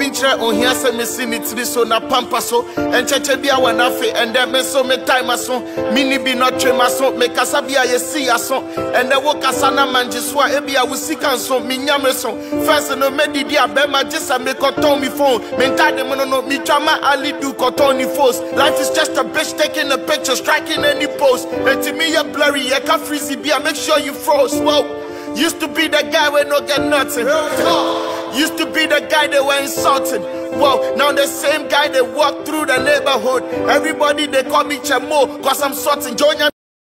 bintre on here say me see it be so na pampa so and cheche bia wana fe and then me so me time aso mini be not trema so me kasa bia ye see aso and the work asana manjiswa e bia we see kan so me nyame so first no me didi abema just me koton me phone me tade me no me chama ali do koton ni force life is just a bitch taking a picture striking any post and to me you blurry you can freezy bia make sure you froze. Whoa, used to be the guy where no get nothing. Used to be the guy they were insulting. Whoa, now the same guy they walk through the neighborhood. Everybody they call me Chemo, cause I'm sorting.